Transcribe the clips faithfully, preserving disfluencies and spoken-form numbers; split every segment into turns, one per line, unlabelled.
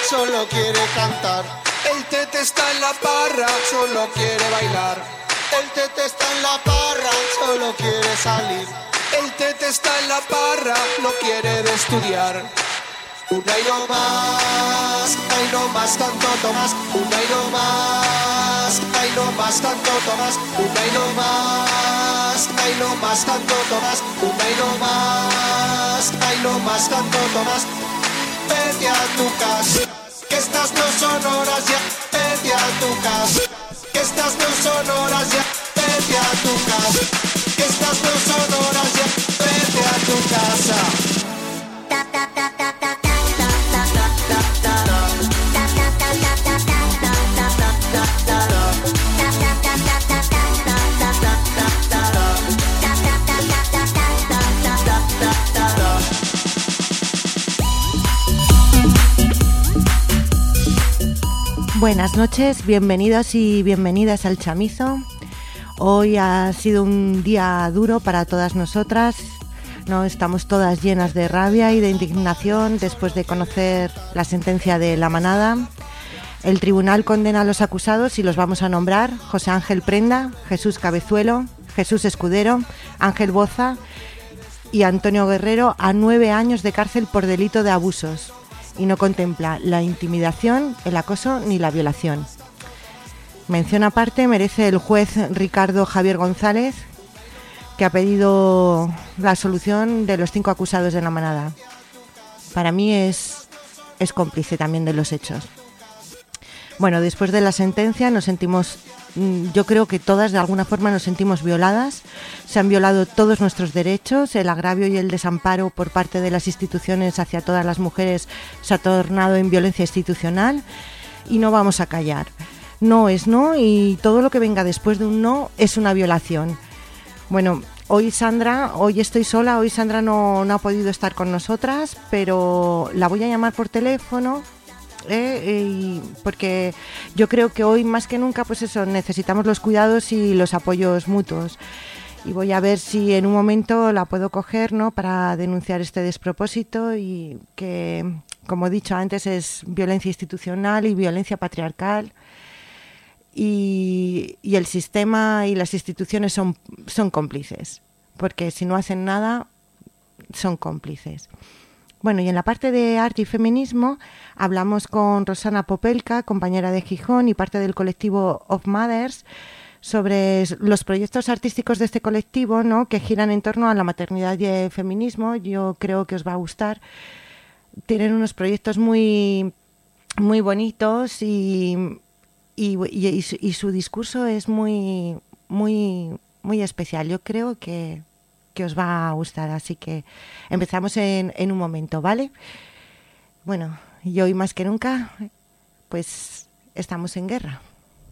solo quiere cantar. El tete está en la parra, solo quiere bailar. El tete está en la parra, solo quiere salir. El tete está en la parra, no quiere de estudiar. Una y no más, ay no más tanto Tomás. Una y no más, ay no más tanto Tomás. Una y no más, ay no más tanto Tomás. Una y no más, ay no más tanto Tomás. Vete a tu casa, que estas no son horas ya. Vete a tu casa, que estas no son horas ya. Vete a tu casa, que estas no son horas ya. Vete a tu casa. Ta ta ta ta ta.
Buenas noches, bienvenidos y bienvenidas al Chamizo. Hoy ha sido un día duro para todas nosotras, ¿no? Estamos todas llenas de rabia y de indignación después de conocer la sentencia de La Manada. El tribunal condena a los acusados y los vamos a nombrar: José Ángel Prenda, Jesús Cabezuelo, Jesús Escudero, Ángel Boza y Antonio Guerrero a nueve años de cárcel por delito de abusos. Y no contempla la intimidación, el acoso ni la violación. Mención aparte merece el juez Ricardo Javier González, que ha pedido la absolución de los cinco acusados de La Manada. Para mí es, es cómplice también de los hechos. Bueno, después de la sentencia nos sentimos, yo creo que todas de alguna forma nos sentimos violadas. Se han violado todos nuestros derechos, el agravio y el desamparo por parte de las instituciones hacia todas las mujeres se ha tornado en violencia institucional y no vamos a callar. No es no y todo lo que venga después de un no es una violación. Bueno, hoy Sandra, hoy estoy sola, hoy Sandra no, no ha podido estar con nosotras, pero la voy a llamar por teléfono. Eh, y porque yo creo que hoy más que nunca pues eso, necesitamos los cuidados y los apoyos mutuos, y voy a ver si en un momento la puedo coger, ¿no?, para denunciar este despropósito, y que, como he dicho antes, es violencia institucional y violencia patriarcal, y, y el sistema y las instituciones son, son cómplices, porque si no hacen nada son cómplices. Bueno, y en la parte de arte y feminismo hablamos con Rosana Popelka, compañera de Gijón y parte del colectivo Of Mothers, sobre los proyectos artísticos de este colectivo, ¿no?, que giran en torno a la maternidad y el feminismo. Yo creo que os va a gustar. Tienen unos proyectos muy, muy bonitos y, y, y, y, su, y su discurso es muy, muy, muy especial. Yo creo que... que os va a gustar, así que empezamos en, en un momento, ¿vale? Bueno, y hoy más que nunca, pues estamos en guerra.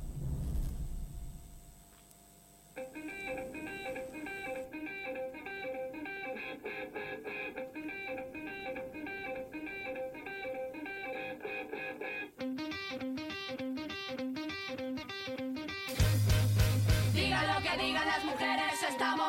Digan lo que digan las mujeres, estamos...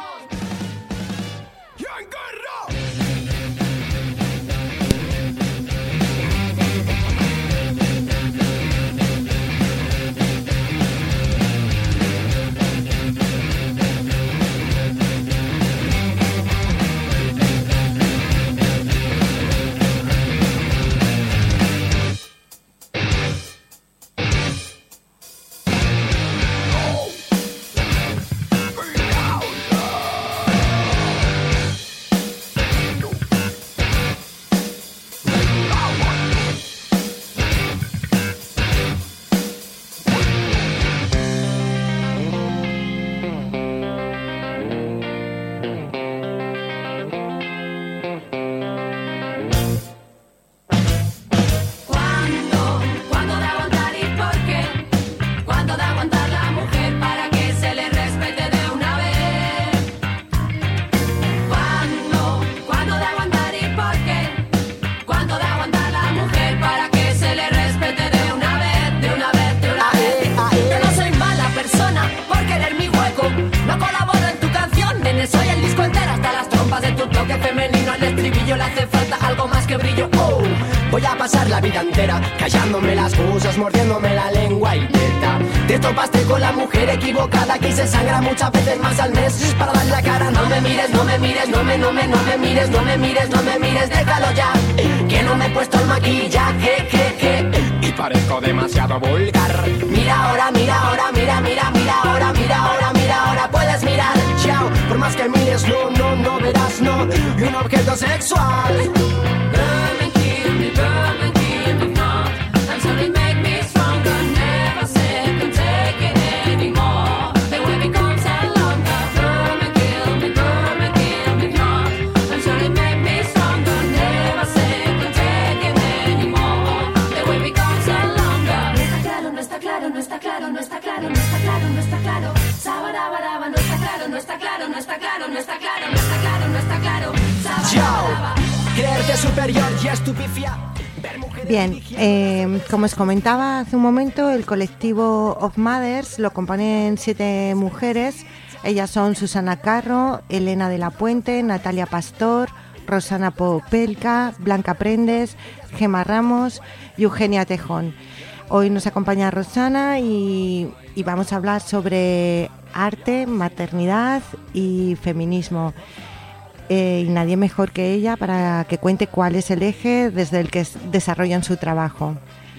brillo, le hace falta algo más que brillo. Oh, Voy a pasar la vida entera callándome las cosas, mordiéndome la lengua idiota. Te topaste con la mujer equivocada, que se sangra muchas veces más al mes para dar la cara. No me mires, no me mires, no me, no me, no me mires, no me mires, no me mires, déjalo ya, que no me he puesto el maquillaje, je, je, y parezco demasiado vulgar. Mira ahora, mira ahora, mira, mira, mira ahora, mira ahora, mira ahora, puedes mirar, chao. Por más que mires, no, no, no verás, no, y un objeto sexual. Burn and kill me, burn and kill me, no, until you make me stronger, never sick and take it anymore. The way becomes a longer. Burn and kill me, burn and kill me, no, until you make me stronger, never sick and take it anymore. The way becomes a longer. No está claro, no está claro, no está claro, no está claro, no está claro, no está claro. Sabarabaraba, no está claro, no está claro, no está claro, no está claro, no está claro, no está claro. Sabarabaraba. Creerte superior y estupefia.
Bien, eh, como os comentaba hace un momento, el colectivo Of Mothers lo componen siete mujeres. Ellas son Susana Carro, Elena de la Puente, Natalia Pastor, Rosana Popelka, Blanca Prendes, Gemma Ramos y Eugenia Tejón. Hoy nos acompaña Rosana y, y vamos a hablar sobre arte, maternidad y feminismo. Eh, y nadie mejor que ella para que cuente cuál es el eje desde el que desarrollan su trabajo.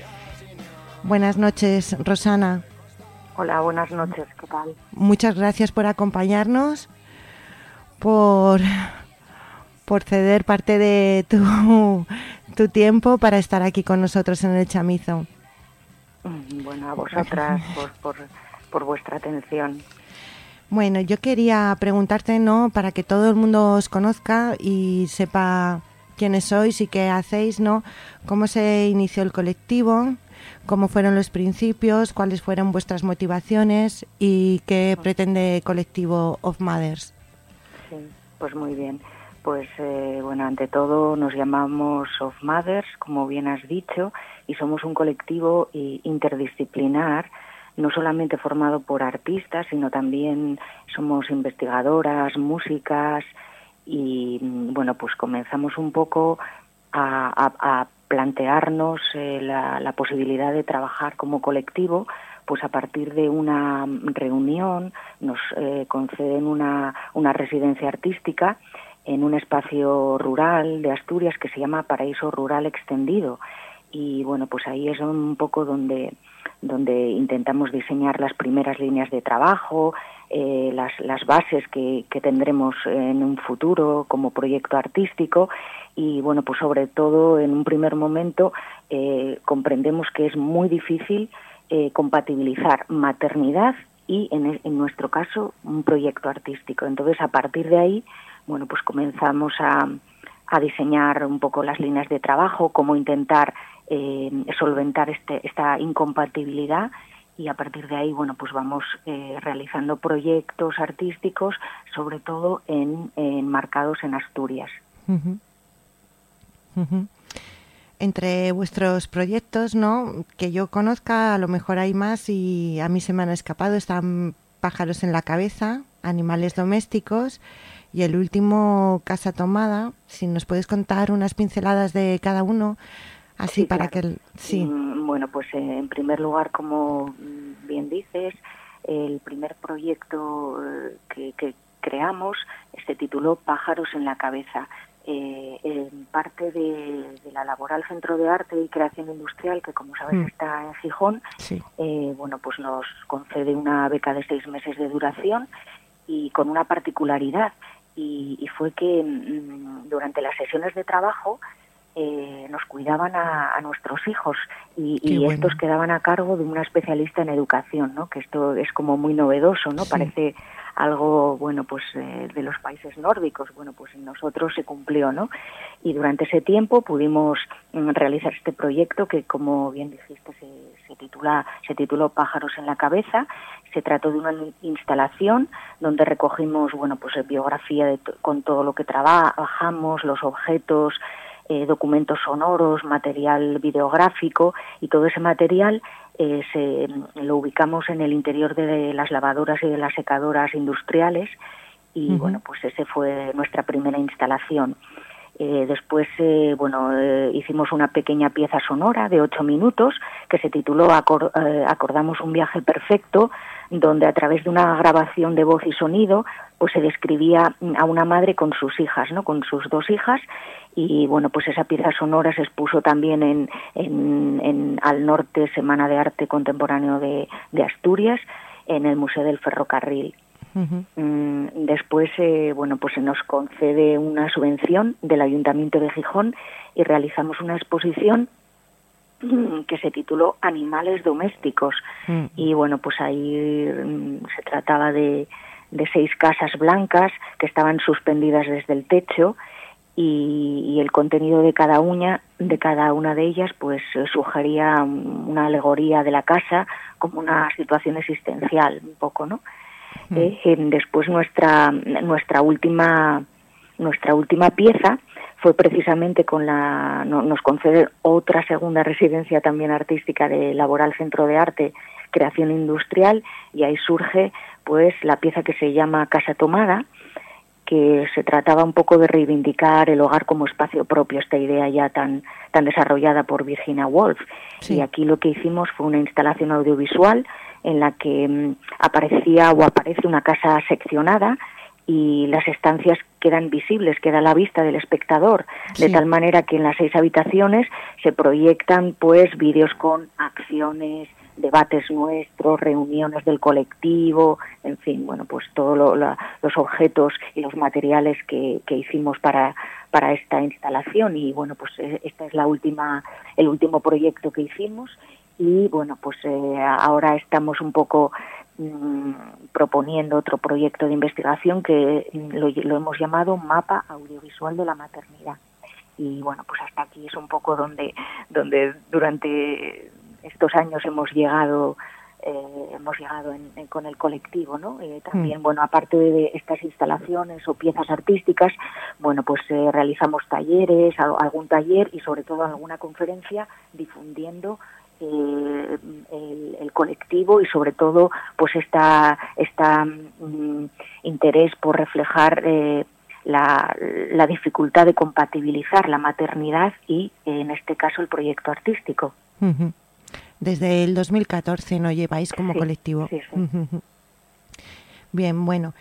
Buenas noches, Rosana.
Hola, buenas noches, ¿qué tal?
Muchas gracias por acompañarnos, por, por ceder parte de tu, tu tiempo para estar aquí con nosotros en el Chamizo.
Bueno, a vosotras por, por, por vuestra atención.
Bueno, yo quería preguntarte, ¿no?, para que todo el mundo os conozca y sepa quiénes sois y qué hacéis, ¿no?, cómo se inició el colectivo, cómo fueron los principios, cuáles fueron vuestras motivaciones y qué pretende el colectivo Of Mothers.
Sí, pues muy bien. Pues eh, bueno, ante todo nos llamamos Of Mothers, como bien has dicho, y somos un colectivo interdisciplinar, no solamente formado por artistas, sino también somos investigadoras, músicas, y bueno, pues comenzamos un poco a, a, a plantearnos eh, la, la posibilidad de trabajar como colectivo, pues a partir de una reunión nos eh, conceden una, una residencia artística en un espacio rural de Asturias que se llama Paraíso Rural Extendido, y bueno, pues ahí es un poco donde donde intentamos diseñar las primeras líneas de trabajo, eh, las, las bases que, que tendremos en un futuro como proyecto artístico, y bueno, pues sobre todo en un primer momento eh, comprendemos que es muy difícil eh, compatibilizar maternidad y en, en nuestro caso un proyecto artístico. Entonces a partir de ahí, bueno, pues comenzamos a, a diseñar un poco las líneas de trabajo, cómo intentar Eh, solventar este, esta incompatibilidad, y a partir de ahí, bueno, pues vamos eh, realizando proyectos artísticos, sobre todo en, en marcados en Asturias.
Uh-huh. Uh-huh. Entre vuestros proyectos, ¿no?, que yo conozca, a lo mejor hay más y a mí se me han escapado, están Pájaros en la Cabeza, Animales Domésticos y el último, Casa Tomada. Si nos puedes contar unas pinceladas de cada uno. Así
sí,
para
claro.
que el, sí.
Bueno, pues eh, en primer lugar, como bien dices, el primer proyecto eh, que, que creamos se tituló Pájaros en la Cabeza. Eh, en parte de, de la Laboral Centro de Arte y Creación Industrial, que como sabes mm. está en Gijón,
sí.
eh, bueno, pues nos concede una beca de seis meses de duración, y con una particularidad, y, y fue que mm, durante las sesiones de trabajo Eh, nos cuidaban a, a nuestros hijos, y, y bueno. estos quedaban a cargo de una especialista en educación, ¿no? Que esto es como muy novedoso, ¿no? Sí. Parece algo, bueno, pues eh, de los países nórdicos. Bueno, pues en nosotros se cumplió, ¿no? Y durante ese tiempo pudimos mm, realizar este proyecto que, como bien dijiste, se, se titula se tituló Pájaros en la Cabeza. Se trató de una instalación donde recogimos, bueno, pues biografía de to- con todo lo que trabajamos, los objetos, Eh, documentos sonoros, material videográfico, y todo ese material eh, se lo ubicamos en el interior de las lavadoras y de las secadoras industriales, y uh-huh. bueno, pues ese fue nuestra primera instalación. Eh, después, eh, bueno, eh, hicimos una pequeña pieza sonora de ocho minutos que se tituló Acor- eh, Acordamos un viaje perfecto, donde a través de una grabación de voz y sonido, pues se describía a una madre con sus hijas, ¿no? Con sus dos hijas, y bueno, pues esa pieza sonora se expuso también en, en, en Al Norte, Semana de Arte Contemporáneo de, de Asturias, en el Museo del Ferrocarril.
Uh-huh.
Después, eh, bueno, pues se nos concede una subvención del Ayuntamiento de Gijón y realizamos una exposición que se tituló Animales Domésticos. Uh-huh. Y bueno, pues ahí um, se trataba de, de seis casas blancas que estaban suspendidas desde el techo, y, y el contenido de cada una, de cada una de ellas, pues sugería una alegoría de la casa como una situación existencial, un poco, ¿no? Eh, después nuestra nuestra última nuestra última pieza fue precisamente con la no, nos concede otra segunda residencia también artística de Laboral Centro de Arte Creación Industrial, y ahí surge pues la pieza que se llama Casa Tomada, que se trataba un poco de reivindicar el hogar como espacio propio, esta idea ya tan tan desarrollada por Virginia Woolf. Sí. Y aquí lo que hicimos fue una instalación audiovisual en la que um, aparecía o aparece una casa seccionada, y las estancias quedan visibles, queda a la vista del espectador, sí. De tal manera que en las seis habitaciones se proyectan pues vídeos con acciones, debates nuestros, reuniones del colectivo, en fin, bueno, pues todos lo, los objetos y los materiales que, que hicimos para para esta instalación. Y bueno, pues esta es la última el último proyecto que hicimos. Y bueno, pues eh, ahora estamos un poco mmm, proponiendo otro proyecto de investigación que lo, lo hemos llamado Mapa Audiovisual de la Maternidad. Y bueno, pues hasta aquí es un poco donde donde durante estos años hemos llegado eh, hemos llegado en, en, con el colectivo, ¿no? Eh, también, mm. bueno, aparte de estas instalaciones o piezas artísticas, bueno, pues eh, realizamos talleres, algún taller y sobre todo alguna conferencia difundiendo Eh, el, el colectivo y sobre todo pues esta esta um, interés por reflejar eh, la, la dificultad de compatibilizar la maternidad y eh, en este caso el proyecto artístico.
Uh-huh. Desde el dos mil catorce no lleváis como
sí,
colectivo.
Sí, sí.
Uh-huh. Bien, bueno.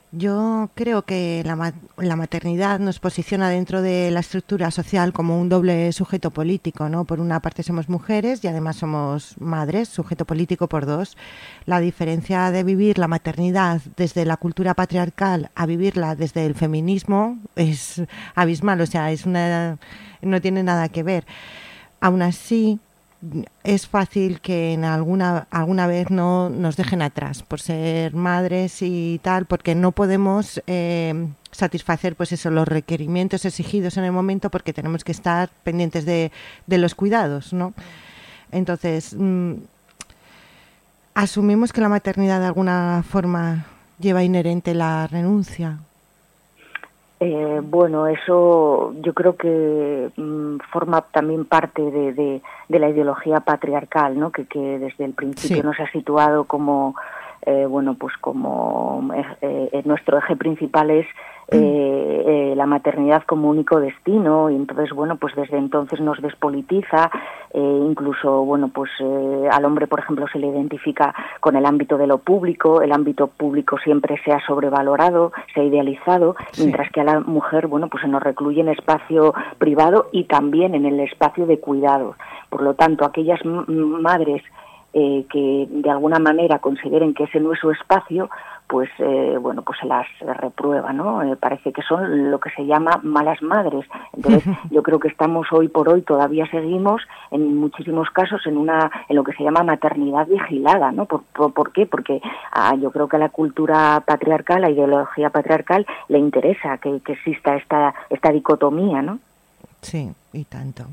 Yo creo que la, ma- la maternidad nos posiciona dentro de la estructura social como un doble sujeto político, ¿no? Por una parte somos mujeres y además somos madres, sujeto político por dos. La diferencia de vivir la maternidad desde la cultura patriarcal a vivirla desde el feminismo es abismal, o sea, es una, no tiene nada que ver. Aún así, es fácil que en alguna alguna vez no nos dejen atrás por ser madres y tal, porque no podemos eh, satisfacer pues eso, los requerimientos exigidos en el momento, porque tenemos que estar pendientes de, de los cuidados, ¿no? Entonces, mmm, asumimos que la maternidad de alguna forma lleva inherente la renuncia.
Eh, bueno, eso yo creo que mmm, forma también parte de, de, de la ideología patriarcal, ¿no? Que, que desde el principio sí. nos ha situado como, eh, bueno, pues como eh, eh, nuestro eje principal es eh, eh, la maternidad como único destino, y entonces, bueno, pues desde entonces nos despolitiza, eh, incluso, bueno, pues eh, al hombre, por ejemplo, se le identifica con el ámbito de lo público, el ámbito público siempre se ha sobrevalorado, se ha idealizado, sí. mientras que a la mujer, bueno, pues se nos recluye en espacio privado y también en el espacio de cuidados. Por lo tanto, aquellas m- madres eh, que de alguna manera consideren que ese no es su espacio, pues eh, bueno, pues se las reprueba, ¿no? Eh, parece que son lo que se llama malas madres. Entonces, yo creo que estamos hoy por hoy, todavía seguimos en muchísimos casos en una en lo que se llama maternidad vigilada, ¿no? ¿Por, por, ¿por qué? Porque ah, yo creo que a la cultura patriarcal, la ideología patriarcal, le interesa que, que exista esta esta dicotomía, ¿no?
Sí, y tanto.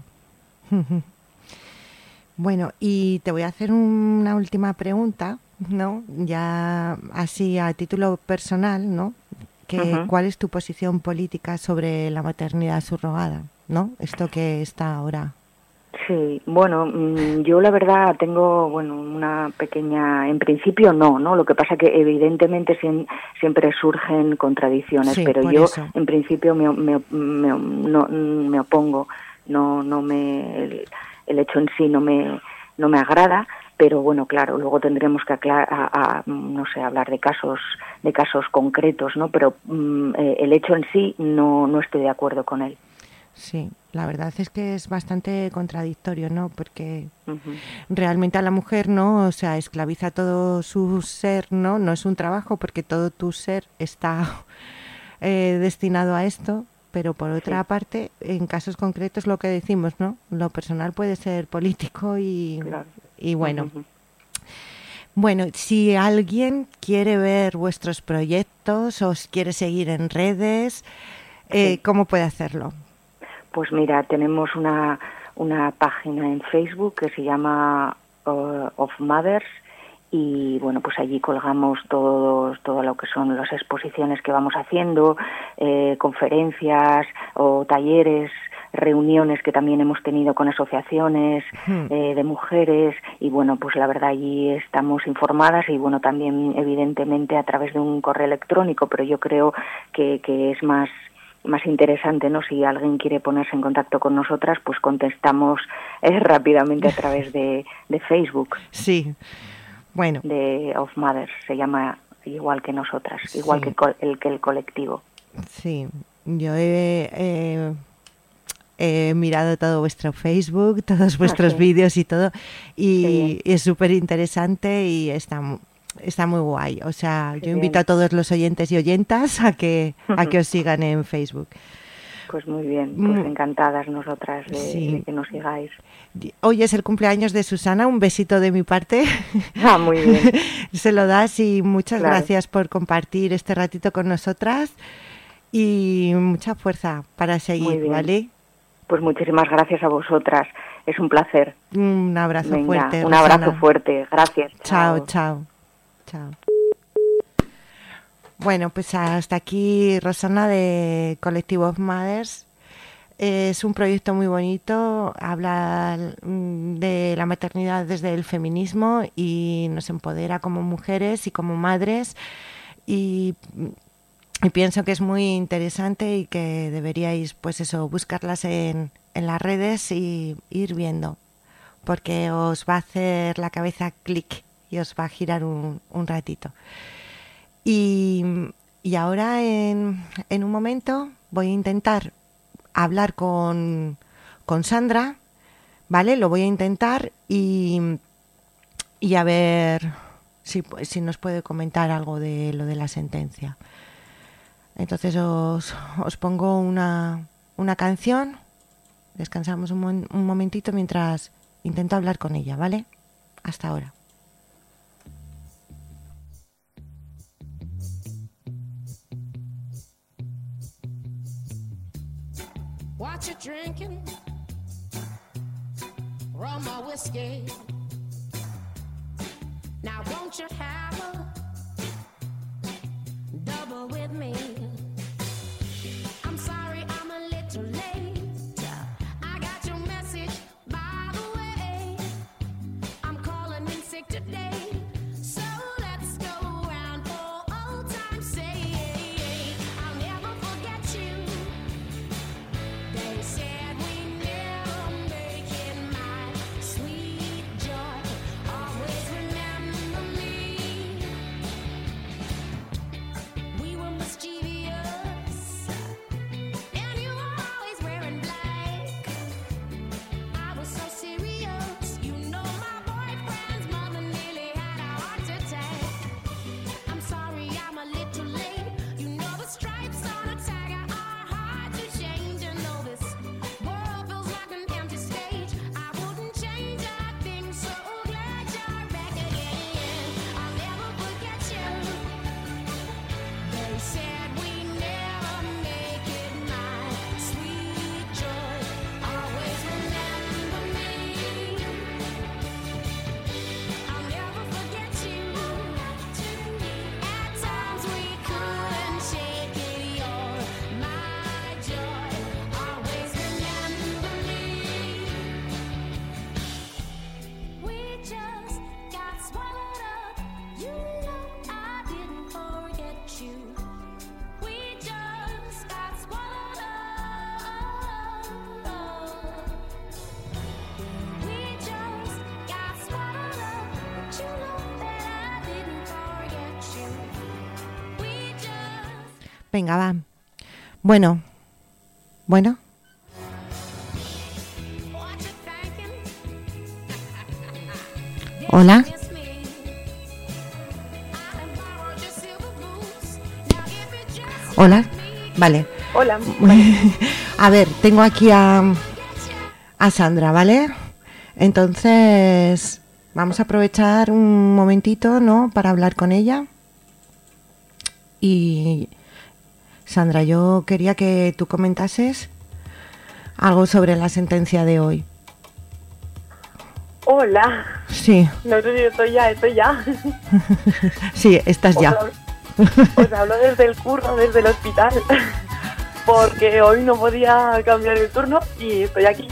Bueno, y te voy a hacer una última pregunta, ¿no? Ya así a título personal, ¿no? Que uh-huh. ¿Cuál es tu posición política sobre la maternidad subrogada, ¿no? Esto que está ahora.
Sí, bueno, yo la verdad tengo, bueno, una pequeña, en principio no, ¿no? Lo que pasa que evidentemente siempre surgen contradicciones,
sí,
pero yo
eso.
en principio me, me, me, no, me opongo, no, no me, el, el hecho en sí no me, no me agrada, pero bueno, claro, luego tendremos que aclarar, a, a, no sé, hablar de casos, de casos concretos, ¿no? Pero um, eh, el hecho en sí no, no estoy de acuerdo con él.
Sí, la verdad es que es bastante contradictorio, ¿no? Porque
Uh-huh.
realmente a la mujer, ¿no? O sea, esclaviza todo su ser, ¿no? No es un trabajo porque todo tu ser está eh, destinado a esto, pero por otra sí. parte, en casos concretos lo que decimos, ¿no? Lo personal puede ser político y, claro. y bueno. Uh-huh. Bueno, si alguien quiere ver vuestros proyectos, os quiere seguir en redes, eh, sí. ¿cómo puede hacerlo?
Pues mira, tenemos una, una página en Facebook que se llama uh, Of Mothers y bueno, pues allí colgamos todos, todo lo que son las exposiciones que vamos haciendo, eh, conferencias o talleres, reuniones que también hemos tenido con asociaciones hmm. eh, de mujeres y bueno, pues la verdad allí estamos informadas y bueno, también evidentemente a través de un correo electrónico, pero yo creo que, que es más más interesante, ¿no? Si alguien quiere ponerse en contacto con nosotras, pues contestamos eh, rápidamente a través de, de Facebook.
Sí, bueno.
De Of Mothers, se llama igual que nosotras, sí. igual que el, que el colectivo.
Sí, yo he, he, he mirado todo vuestro Facebook, todos vuestros ah, sí. vídeos y todo, y, y es súper interesante y está Está muy guay, o sea, Qué yo invito bien. a todos los oyentes y oyentas a que a que os sigan en Facebook.
Pues muy bien, pues encantadas nosotras de, sí. de que nos sigáis.
Hoy es el cumpleaños de Susana, un besito de mi parte.
Ah, muy bien.
Se lo das y muchas
claro.
gracias por compartir este ratito con nosotras y mucha fuerza para seguir, ¿vale?
Pues muchísimas gracias a vosotras, es un placer.
Un abrazo
Venga,
fuerte,
un
Rosana.
abrazo fuerte, gracias.
Chao, chao. chao. Chao. Bueno, pues hasta aquí Rosana de Collective of Mothers. Es un proyecto muy bonito, habla de la maternidad desde el feminismo y nos empodera como mujeres y como madres y, y pienso que es muy interesante y que deberíais pues eso buscarlas en, en las redes y ir viendo porque os va a hacer la cabeza clic y os va a girar un, un ratito. Y, y ahora en, en un momento voy a intentar hablar con, con Sandra, ¿vale? Lo voy a intentar y, y a ver si, si nos puede comentar algo de lo de la sentencia. Entonces os, os pongo una, una canción, descansamos un, un momentito mientras intento hablar con ella, ¿vale? Hasta ahora.
What you drinking? Rum or whiskey? Now won't you have a double with me? I'm sorry I'm a little late. I got your message by the way. I'm calling in sick today. So let's go round for old time's sake. I'll never forget you. They said we never make it, my sweet joy. Always remember me. We were mischievous.
Venga, va. Bueno. Bueno. Hola. Hola. Vale.
Hola.
A ver, tengo aquí a, a Sandra, ¿vale? Entonces, vamos a aprovechar un momentito, ¿no? Para hablar con ella. Y, Sandra, yo quería que tú comentases algo sobre la sentencia de hoy.
Hola.
Sí.
No sé si estoy ya, estoy ya.
Sí, estás ya.
Os hablo, os hablo desde el curro, desde el hospital, porque hoy no podía cambiar el turno y estoy aquí.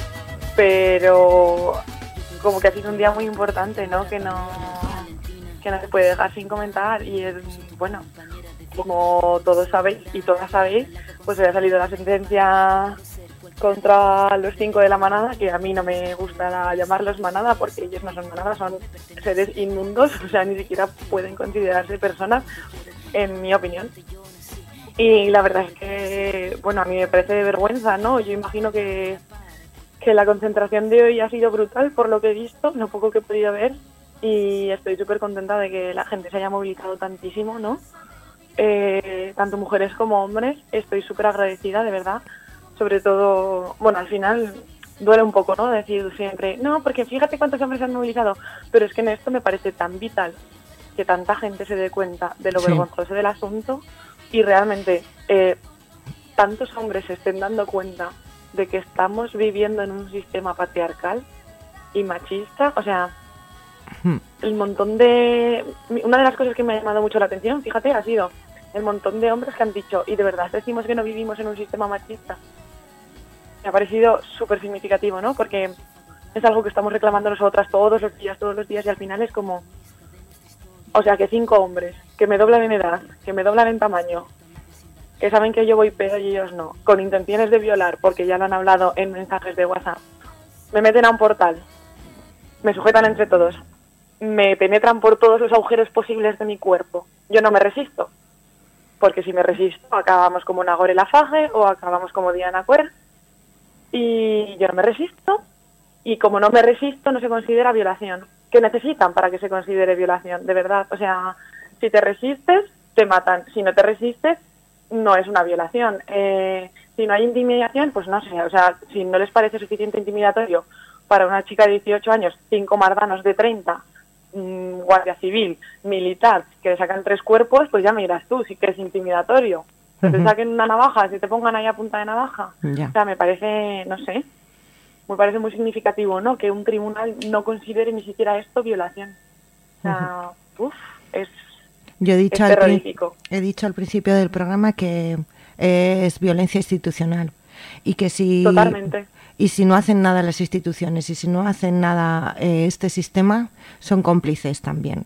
Pero como que ha sido un día muy importante, ¿no? Que no, que no se puede dejar sin comentar y es, bueno, como todos sabéis y todas sabéis, pues hoy ha salido la sentencia contra los cinco de la manada, que a mí no me gusta llamarlos manada porque ellos no son manada, son seres inmundos, o sea, ni siquiera pueden considerarse personas, en mi opinión. Y la verdad es que, bueno, a mí me parece de vergüenza, ¿no? Yo imagino que, que la concentración de hoy ha sido brutal por lo que he visto, lo poco que he podido ver, y estoy súper contenta de que la gente se haya movilizado tantísimo, ¿no? Eh, tanto mujeres como hombres, estoy súper agradecida, de verdad. Sobre todo, bueno, al final duele un poco, ¿no? Decir siempre, no, porque fíjate cuántos hombres se han movilizado, pero es que en esto me parece tan vital que tanta gente se dé cuenta de lo
Sí.
vergonzoso del asunto y realmente eh, tantos hombres se estén dando cuenta de que estamos viviendo en un sistema patriarcal y machista, o sea,
Hmm.
el montón de... Una de las cosas que me ha llamado mucho la atención, fíjate, ha sido el montón de hombres que han dicho, y de verdad decimos que no vivimos en un sistema machista. Me ha parecido súper significativo, ¿no? Porque es algo que estamos reclamando nosotras todos los días, todos los días, y al final es como... O sea, que cinco hombres, que me doblan en edad, que me doblan en tamaño, que saben que yo voy pedo y ellos no, con intenciones de violar, porque ya lo han hablado en mensajes de WhatsApp, me meten a un portal, me sujetan entre todos, me penetran por todos los agujeros posibles de mi cuerpo. Yo no me resisto, porque si me resisto acabamos como Nagore Laffage o acabamos como Diana Quer, y yo no me resisto, y como no me resisto no se considera violación. ¿Qué necesitan para que se considere violación? De verdad, o sea, si te resistes, te matan. Si no te resistes, no es una violación. Eh, si no hay intimidación, pues no sé, o sea, si no les parece suficiente intimidatorio para una chica de dieciocho años, cinco mardanos de treinta, mmm, guardia civil, militar, que le sacan tres cuerpos, pues ya me dirás tú, si que es intimidatorio. Que te saquen una navaja, si te pongan ahí a punta de navaja.
Ya.
O sea, me parece, no sé, me parece muy significativo, ¿no? Que un tribunal no considere ni siquiera esto violación. O sea, uff, es,
Yo he
es
dicho, al, pri-
terrorífico.
he dicho al principio del programa que es violencia institucional y que si
Totalmente.
y si no hacen nada las instituciones y si no hacen nada eh, este sistema, son cómplices también.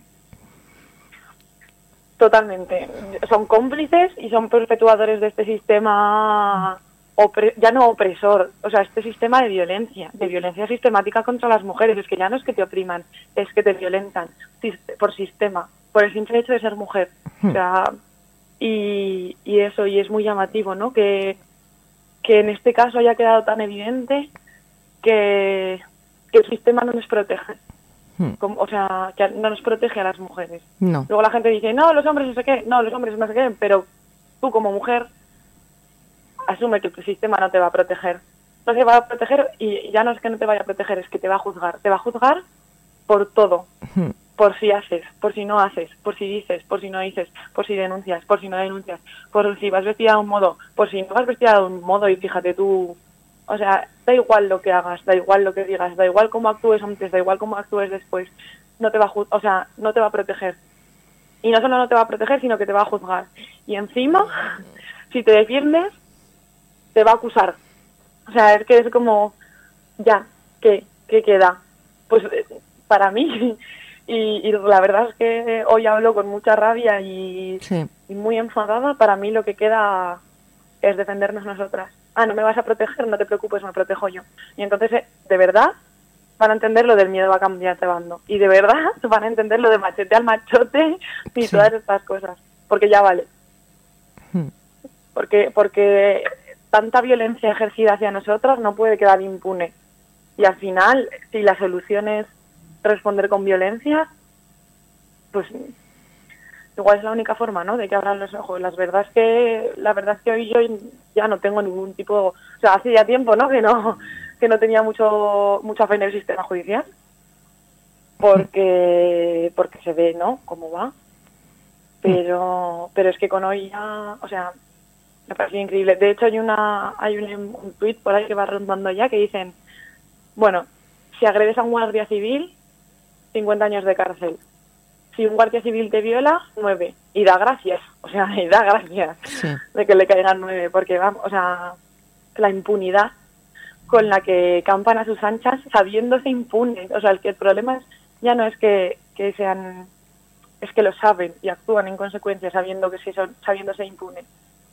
Totalmente. Son cómplices y son perpetuadores de este sistema, opre- ya no opresor, o sea, este sistema de violencia, de violencia sistemática contra las mujeres. Es que ya no es que te opriman, es que te violentan sis- por sistema, por el simple hecho de ser mujer. O sea, y, y eso, y es muy llamativo, ¿no? Que, que en este caso haya quedado tan evidente que, que el sistema no nos protege.
Hmm.
Como, o sea, que no nos protege a las mujeres.
No.
Luego la gente dice, no, los hombres no sé qué, no, los hombres no sé qué, pero tú como mujer asume que el sistema no te va a proteger. No te va a proteger y ya no es que no te vaya a proteger, es que te va a juzgar. Te va a juzgar por todo.
Hmm.
Por si haces, por si no haces, por si dices, por si no dices, por si denuncias, por si no denuncias, por si vas vestida de un modo, por si no vas vestida de un modo y fíjate tú... O sea, da igual lo que hagas, da igual lo que digas, da igual cómo actúes antes, da igual cómo actúes después, no te va a ju- o sea, no te va a proteger. Y no solo no te va a proteger, sino que te va a juzgar. Y encima, si te defiendes, te va a acusar. O sea, es que es como, ya, ¿qué, qué queda? Pues eh, para mí, y, y la verdad es que hoy hablo con mucha rabia y,
Sí.
y muy enfadada, para mí lo que queda es defendernos nosotras. Ah, no me vas a proteger, no te preocupes, me protejo yo. Y entonces, eh, de verdad, van a entender lo del miedo a cambiar de bando. Y de verdad van a entender lo de machete al machote y
Sí.
todas estas cosas. Porque ya vale.
Hmm.
porque porque tanta violencia ejercida hacia nosotras no puede quedar impune. Y al final, si la solución es responder con violencia, pues igual es la única forma, ¿no?, de que abran los ojos. La verdad es que la verdad es que hoy yo ya no tengo ningún tipo, o sea, hace ya tiempo, ¿no?, que no que no tenía mucho mucha fe en el sistema judicial, porque porque se ve, ¿no?, cómo va. Pero pero es que con hoy ya, o sea, me parece increíble. De hecho, hay una hay un, un tuit por ahí que va rondando ya que dicen, bueno, si agredes a un guardia civil, cincuenta años de cárcel. Si un guardia civil te viola, nueve. Y da gracias, o sea, y da gracias
Sí.
de que le caigan nueve, porque vamos, o sea, la impunidad con la que campan a sus anchas sabiéndose impunes. O sea, el que el problema es, ya no es que, que sean, es que lo saben y actúan en consecuencia sabiendo que sí son, sabiéndose impunes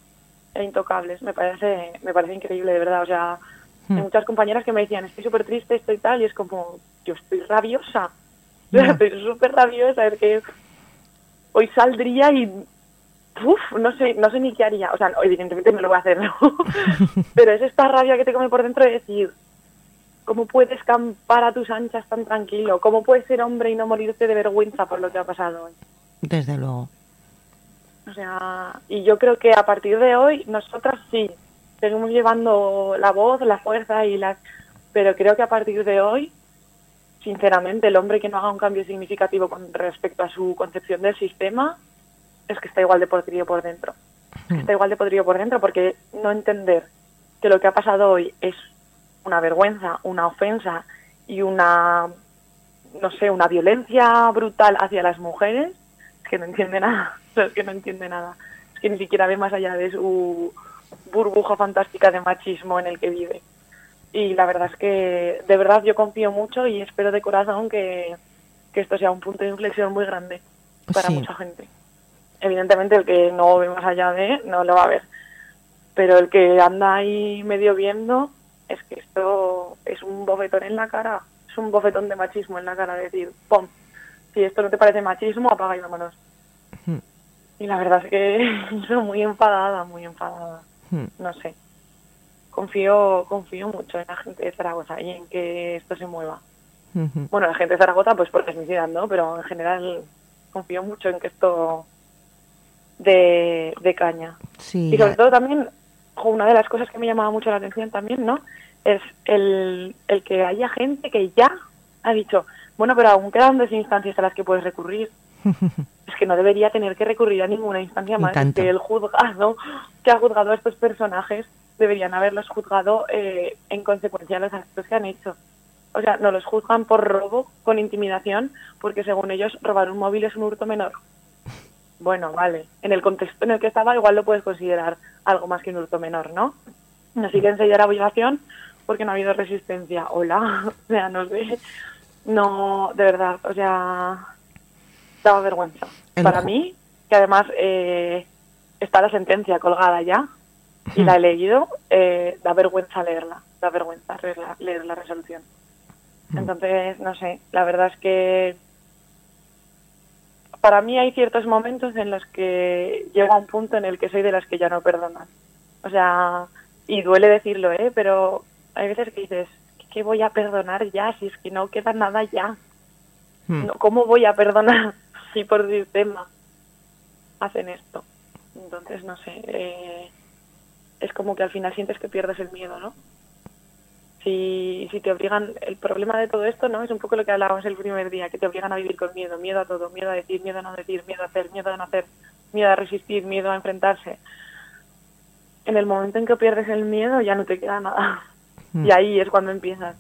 e intocables. Me parece, me parece increíble, de verdad. O sea,
Hmm.
hay muchas compañeras que me decían, estoy súper triste, estoy tal, y es como, yo estoy rabiosa.
Ya.
Estoy súper rabiosa, es que hoy saldría y uf, no sé, no sé ni qué haría. O sea, no, evidentemente no lo voy a hacer, ¿no? Pero es esta rabia que te come por dentro de decir, ¿cómo puedes campar a tus anchas tan tranquilo? ¿Cómo puedes ser hombre y no morirte de vergüenza por lo que ha pasado hoy?
Desde luego.
O sea, y yo creo que a partir de hoy nosotras sí, seguimos llevando la voz, la fuerza y las... Pero creo que a partir de hoy, sinceramente, el hombre que no haga un cambio significativo con respecto a su concepción del sistema es que está igual de podrido por dentro. Está igual de podrido por dentro porque no entender que lo que ha pasado hoy es una vergüenza, una ofensa y una, no sé, una violencia brutal hacia las mujeres, es que no entiende nada. O sea, es que no entiende nada. Es que ni siquiera ve más allá de su burbuja fantástica de machismo en el que vive. Y la verdad es que, de verdad, yo confío mucho y espero de corazón que, que esto sea un punto de inflexión muy grande para
Sí.
mucha gente. Evidentemente, el que no ve más allá de, no lo va a ver. Pero el que anda ahí medio viendo, es que esto es un bofetón en la cara. Es un bofetón de machismo en la cara, de decir, ¡pum! Si esto no te parece machismo, apaga y vámonos.
Hmm.
Y la verdad es que estoy muy enfadada, muy enfadada.
Hmm.
No sé. Confío confío mucho en la gente de Zaragoza y en que esto se mueva.
Ujú.
Bueno, la gente de Zaragoza pues porque es mi ciudad, ¿no? Pero en general confío mucho en que esto de, de caña.
Sí.
Y sobre todo también, jo, una de las cosas que me llamaba mucho la atención también, ¿no?, es el, el que haya gente que ya ha dicho, bueno, pero aún quedan dos instancias a las que puedes recurrir. Es que no debería tener que recurrir a ninguna instancia
Y
más.
tanto.
Que el juzgado que ha juzgado a estos personajes deberían haberlos juzgado eh, en consecuencia de los actos que han hecho. O sea, no los juzgan por robo con intimidación porque según ellos robar un móvil es un hurto menor. Bueno, vale. En el contexto en el que estaba igual lo puedes considerar algo más que un hurto menor, ¿no? No siguen sellar la violación porque no ha habido resistencia. Hola. O sea, no sé. No, de verdad, o sea, daba vergüenza.
El
Para
ju-
mí, que además eh, está la sentencia colgada ya y la he leído, eh, da vergüenza leerla, da vergüenza leer la, leer la resolución. Entonces, no sé, la verdad es que para mí hay ciertos momentos en los que llego a un punto en el que soy de las que ya no perdonan. O sea, y duele decirlo, ¿eh? Pero hay veces que dices, ¿qué voy a perdonar ya? Si es que no queda nada ya.
Hmm.
No, ¿cómo voy a perdonar si por sistema hacen esto? Entonces, no sé, eh, es como que al final sientes que pierdes el miedo, ¿no? Si, si te obligan, el problema de todo esto, ¿no?, es un poco lo que hablábamos el primer día, que te obligan a vivir con miedo, miedo a todo, miedo a decir, miedo a no decir, miedo a hacer, miedo a no hacer, miedo a resistir, miedo a enfrentarse. En el momento en que pierdes el miedo ya no te queda nada.
Hmm.
Y ahí es cuando empiezas.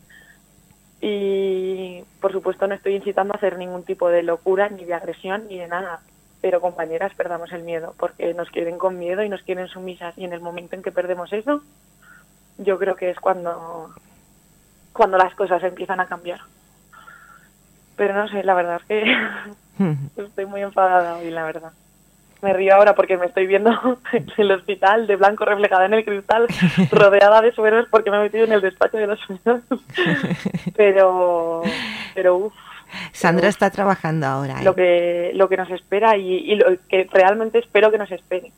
Y, por supuesto, no estoy incitando a hacer ningún tipo de locura, ni de agresión, ni de nada. Pero, compañeras, perdamos el miedo, porque nos quieren con miedo y nos quieren sumisas. Y en el momento en que perdemos eso, yo creo que es cuando, cuando las cosas empiezan a cambiar. Pero no sé, la verdad es que estoy muy enfadada hoy, la verdad. Me río ahora porque me estoy viendo en el hospital de blanco reflejada en el cristal, rodeada de sueros porque me he metido en el despacho de los sueros. Pero, pero uff.
Sandra está trabajando ahora, ¿eh?
Lo que, lo que nos espera y, y lo que realmente espero que nos espere.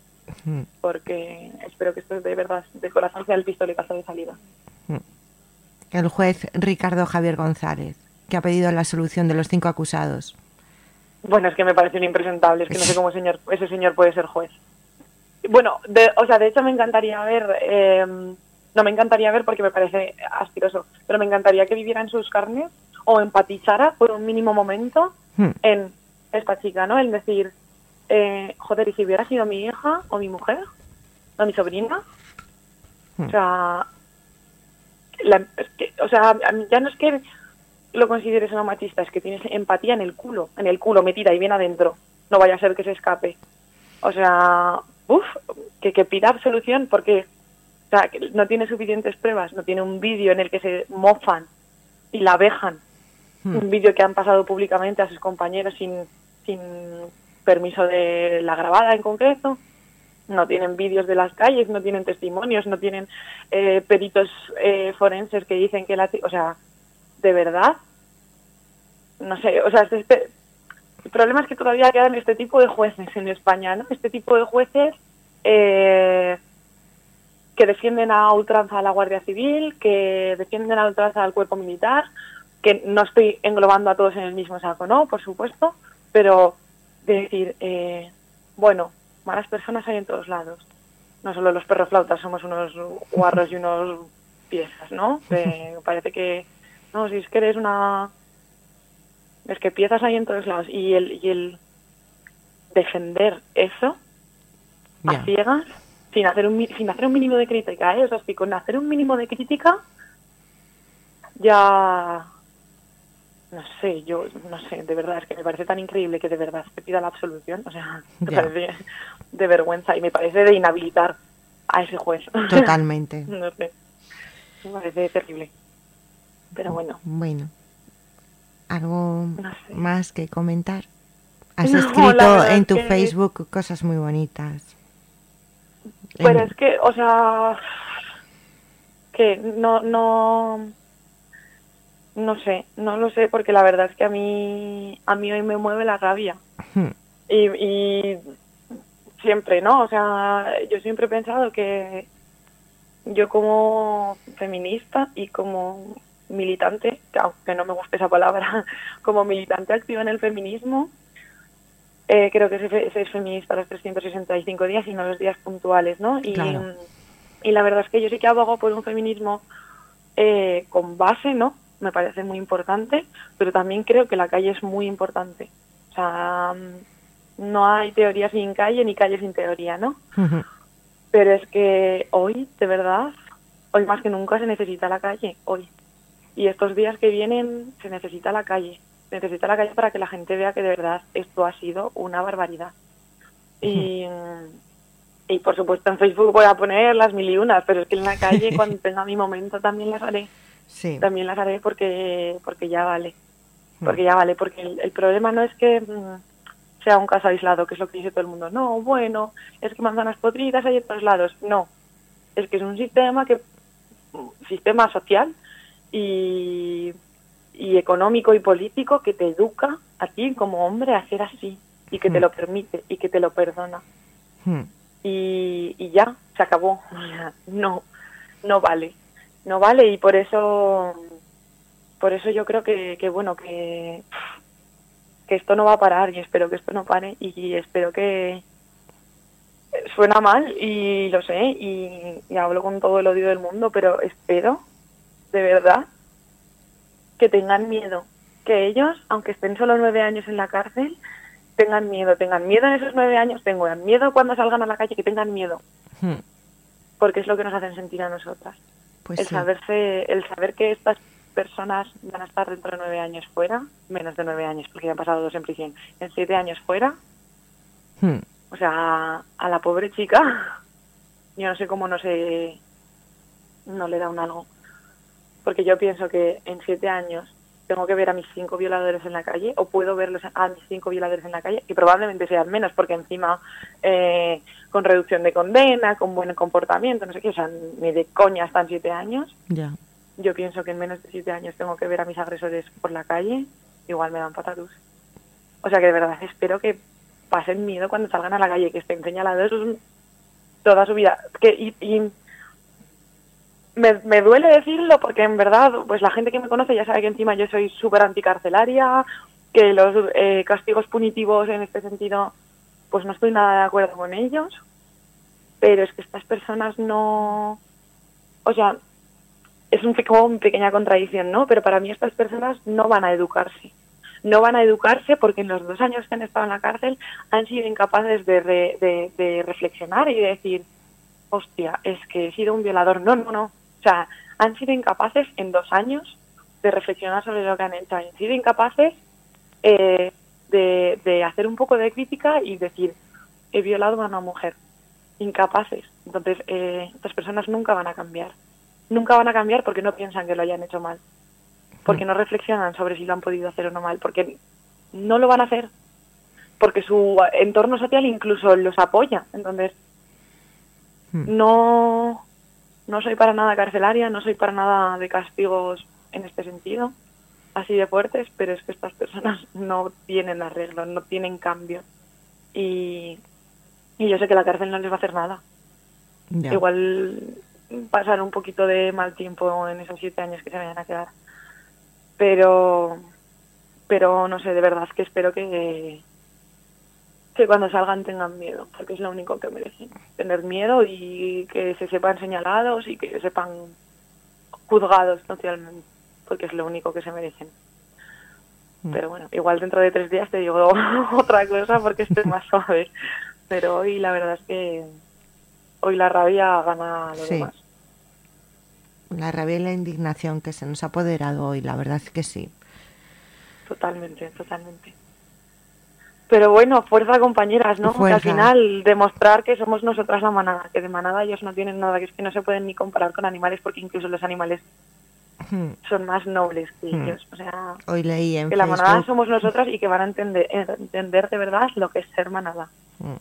Mm.
porque espero que esto de verdad, de corazón, sea el pistoletazo de salida.
El juez Ricardo Javier González, que ha pedido la absolución de los cinco acusados.
Bueno, es que me parece un impresentable, es que no sé cómo señor, ese señor puede ser juez. Bueno, de, o sea, de hecho me encantaría ver, eh, no me encantaría ver porque me parece asqueroso, pero me encantaría que viviera en sus carnes o empatizara por un mínimo momento
Hmm.
en esta chica, ¿no? El decir, eh, joder, ¿y si hubiera sido mi hija o mi mujer o mi sobrina?
Hmm.
O sea, la- es que- o sea, a mí ya no es que lo consideres una machista, es que tienes empatía en el culo, en el culo metida y bien adentro. No vaya a ser que se escape. O sea, uff, que, que pida absolución porque o sea, que no tiene suficientes pruebas, no tiene un vídeo en el que se mofan y la vejan.
Hmm.
Un vídeo que han pasado públicamente a sus compañeros sin, sin permiso de la grabada en concreto. No tienen vídeos de las calles, no tienen testimonios, no tienen eh, peritos eh, forenses que dicen que la... O sea, de verdad, no sé, o sea, este, este- el problema es que todavía quedan este tipo de jueces en España, ¿no? Este tipo de jueces eh, que defienden a ultranza a la Guardia Civil, que defienden a ultranza al cuerpo militar, que no estoy englobando a todos en el mismo saco, ¿no? Por supuesto, pero de decir, eh, bueno, malas personas hay en todos lados. No solo los perroflautas somos unos guarros y unos piezas, ¿no? Que parece que, no, si es que eres una... Es que piezas hay en todos lados. Y el, y el defender eso
Ya.
a ciegas, sin hacer un mi- sin hacer un mínimo de crítica, ¿eh? O sea, es que con hacer un mínimo de crítica ya... No sé, yo no sé, de verdad, es que me parece tan increíble que de verdad se pida la absolución. O sea, me
Ya.
parece de vergüenza y me parece de inhabilitar a ese juez.
Totalmente.
No sé, me parece terrible. Pero bueno,
Bueno, ¿algo
No sé.
más que comentar? Has
No, la
escrito
verdad
en tu
que-
Facebook cosas muy bonitas.
pero
En-
es que, o sea, que no, no, no sé, no lo sé, porque la verdad es que a mí, a mí hoy me mueve la rabia.
Hmm.
Y, y siempre, ¿no? O sea, yo siempre he pensado que yo como feminista y como militante, que aunque no me guste esa palabra, como militante activa en el feminismo, eh, creo que se, fe- se es feminista los trescientos sesenta y cinco días y no los días puntuales, ¿no? Y,
Claro.
y la verdad es que yo sí que abogo por un feminismo eh, con base, ¿no? Me parece muy importante, pero también creo que la calle es muy importante. O sea, mm, no hay teoría sin calle ni calle sin teoría, ¿no?
Ujú.
Pero es que hoy, de verdad, hoy más que nunca se necesita la calle, hoy. Y estos días que vienen se necesita la calle. Se necesita la calle para que la gente vea que de verdad esto ha sido una barbaridad. Y, y por supuesto en Facebook voy a poner las mil y unas, pero es que en la calle cuando tenga mi momento también las haré.
Sí.
También las haré porque, porque ya vale. Porque ya vale, porque el, el problema no es que mm, sea un caso aislado, que es lo que dice todo el mundo. No, bueno, es que manzanas podridas hay en todos lados. No, es que es un sistema que sistema social y, y económico y político que te educa a ti como hombre a ser así y que te lo permite y que te lo perdona.
Hmm.
Y, y ya, se acabó. No, no vale. No vale y por eso por eso yo creo que, que bueno, que, que esto no va a parar y espero que esto no pare y espero que suena mal y lo sé y, y hablo con todo el odio del mundo, pero espero de verdad que tengan miedo, que ellos, aunque estén solo nueve años en la cárcel, tengan miedo, tengan miedo en esos nueve años, tengan miedo cuando salgan a la calle, que tengan miedo,
Hmm.
porque es lo que nos hacen sentir a nosotras.
Pues
el
sí.
saberse, el saber que estas personas van a estar dentro de nueve años fuera, menos de nueve años, porque ya han pasado dos en prisión, en siete años fuera,
Hmm.
o sea, a la pobre chica, yo no sé cómo no se, no le da un algo, porque yo pienso que en siete años tengo que ver a mis cinco violadores en la calle, o puedo verlos a mis cinco violadores en la calle, y probablemente sean menos, porque encima eh, con reducción de condena, con buen comportamiento, no sé qué, o sea, ni de coña están siete años.
Ya.
Yo pienso que en menos de siete años tengo que ver a mis agresores por la calle, igual me dan patatus. O sea que de verdad espero que pasen miedo cuando salgan a la calle, que estén señalados toda su vida. Que, y, y me, me duele decirlo porque en verdad, pues la gente que me conoce ya sabe que encima yo soy súper anticarcelaria, que los eh, castigos punitivos en este sentido, pues no estoy nada de acuerdo con ellos, pero es que estas personas no... O sea, es un, como una pequeña contradicción, ¿no? Pero para mí estas personas no van a educarse. No van a educarse porque en los dos años que han estado en la cárcel han sido incapaces de, re, de, de reflexionar y de decir, hostia, es que he sido un violador. No, no, no. O sea, han sido incapaces en dos años de reflexionar sobre lo que han hecho. Han sido incapaces eh, de, de hacer un poco de crítica y decir, he violado a una mujer. Incapaces. Entonces, eh, estas personas nunca van a cambiar. Nunca van a cambiar porque no piensan que lo hayan hecho mal. Porque no reflexionan sobre si lo han podido hacer o no mal. Porque no lo van a hacer. Porque su entorno social incluso los apoya. Entonces, no, no soy para nada carcelaria, no soy para nada de castigos en este sentido, así de fuertes, pero es que estas personas no tienen arreglo, no tienen cambio. Y, y yo sé que la cárcel no les va a hacer nada. Ya. Igual pasar un poquito de mal tiempo en esos siete años que se vayan a quedar. Pero, pero no sé, de verdad que espero que, que cuando salgan tengan miedo, porque es lo único que merecen. Tener miedo y que se sepan señalados y que se sepan juzgados socialmente, porque es lo único que se merecen. Mm. Pero bueno, igual dentro de tres días te digo otra cosa porque estoy más suave. Pero hoy la verdad es que hoy la rabia gana a lo
sí.
demás.
La rabia y la indignación que se nos ha apoderado hoy, la verdad es que sí.
Totalmente, totalmente. Pero bueno, fuerza compañeras, ¿no?
Fuerza.
Que al final demostrar que somos nosotras la manada, que de manada ellos no tienen nada, que es que no se pueden ni comparar con animales porque incluso los animales hmm. son más nobles que hmm. ellos. O sea,
hoy leí en
que
Facebook...
la manada somos nosotras y que van a entender, entender de verdad lo que es ser manada.
Hmm.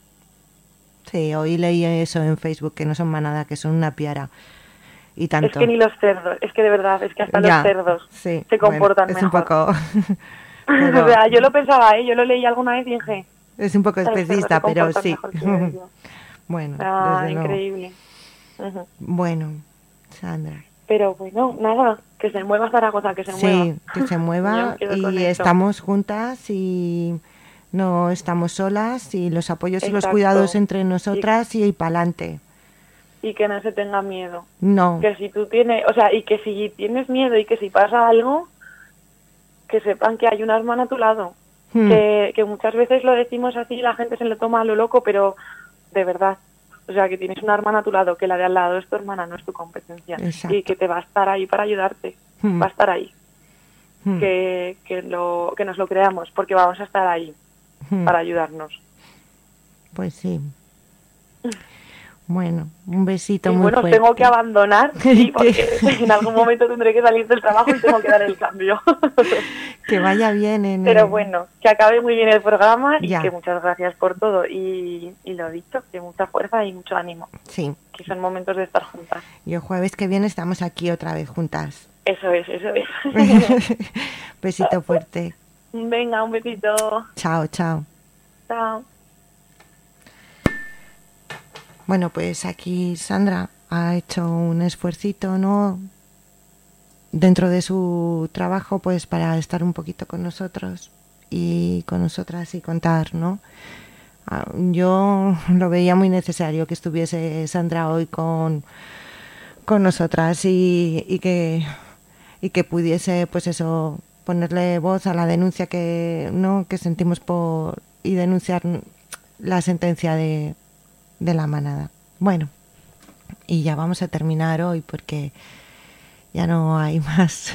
Sí, hoy leí eso en Facebook, que no son manada, que son una piara. Y tanto.
Es que ni los cerdos, es que de verdad, es que hasta
ya,
los cerdos
sí,
se comportan
bueno, es
mejor.
Un poco... pero...
o sea, yo lo pensaba, ¿eh? Yo lo leí alguna vez y dije...
Es un poco especista, pero sí. Bueno,
ah,
desde
increíble.
Luego. Uh-huh. Bueno, Sandra.
Pero bueno, nada, que se mueva Zaragoza, que se
sí,
mueva.
Sí, que se mueva y estamos juntas y no estamos solas y los apoyos Exacto. y los cuidados entre nosotras y, y pa'lante.
Y que no se tenga miedo.
No.
Que si tú tienes, o sea, y que si tienes miedo y que si pasa algo, que sepan que hay una hermana a tu lado. Hmm. Que, que muchas veces lo decimos así y la gente se lo toma a lo loco, pero de verdad. O sea, que tienes una hermana a tu lado, que la de al lado es tu hermana, no es tu competencia.
Exacto.
Y que te va a estar ahí para ayudarte. Hmm. Va a estar ahí. Hmm. Que, que, lo, que nos lo creamos, porque vamos a estar ahí hmm. para ayudarnos.
Pues sí. Bueno, un besito
y
muy
bueno,
fuerte.
Tengo que abandonar, sí, porque en algún momento tendré que salir del trabajo y tengo que dar el cambio.
Que vaya bien. En
Pero
el...
bueno, que acabe muy bien el programa y
ya.
que muchas gracias por todo. Y, y lo dicho, que mucha fuerza y mucho ánimo.
Sí.
Que son momentos de estar juntas.
Y el jueves que viene estamos aquí otra vez juntas.
Eso es, eso es.
Besito fuerte.
Venga, un besito.
Chao, chao.
Chao.
Bueno, pues aquí Sandra ha hecho un esfuercito, ¿no? Dentro de su trabajo, pues para estar un poquito con nosotros y con nosotras y contar, ¿no? Yo lo veía muy necesario que estuviese Sandra hoy con, con nosotras y, y que y que pudiese, pues eso, ponerle voz a la denuncia que, ¿no? que sentimos por y denunciar la sentencia de de la manada. Bueno, y ya vamos a terminar hoy porque ya no hay más.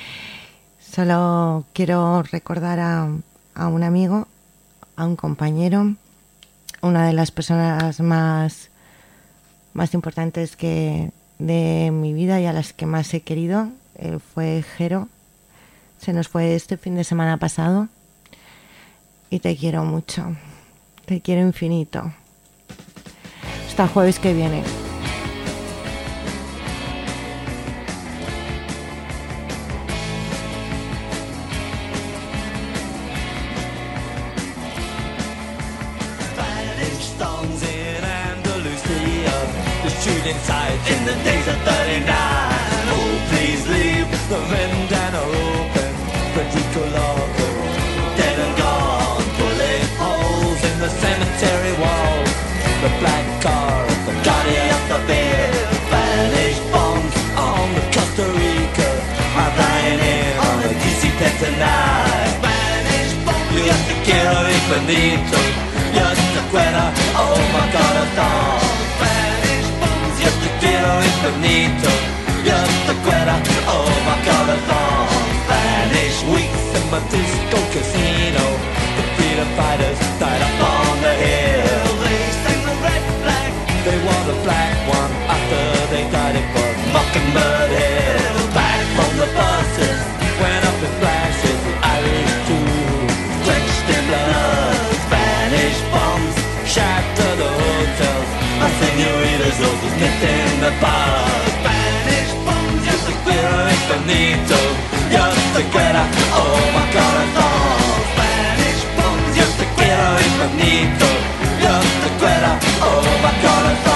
Solo quiero recordar a, a un amigo, a un compañero, una de las personas más, más importantes que de mi vida y a las que más he querido. Él fue Jero. Se nos fue este fin de semana pasado. Y te quiero mucho. Te quiero infinito. Hasta el jueves que viene.
Spanish songs in Andalusia. shooting sights in the days of thirty-nine. Oh, please leave the vendana open, Federico Loco, dead and gone. Bullet holes in the cemetery walls, the black car, the guardian of the beer, Spanish bombs on the Costa Rica, are flying in on the D C ten tonight. Spanish bombs, yo te quiero infinito, yo te quiero, oh my God, a song. Spanish bombs, yo te quiero infinito, yo te quiero, oh my God, a song. Spanish weeks in my disco casino, the freedom fighters died up on the hill. They sang the red flag, they wore the black one after they died it was Mockingbird Hill. Back from the buses, went up in flashes, the Irish too, drenched in blood. Spanish bombs shattered the hotels, my senoritas those who slept in the bars. Spanish bombs, yo te quiero infinito, yo te quiero, oh my God, a song. Spanish bombs, yo te quiero infinito, yo te quiero, oh my God, a song.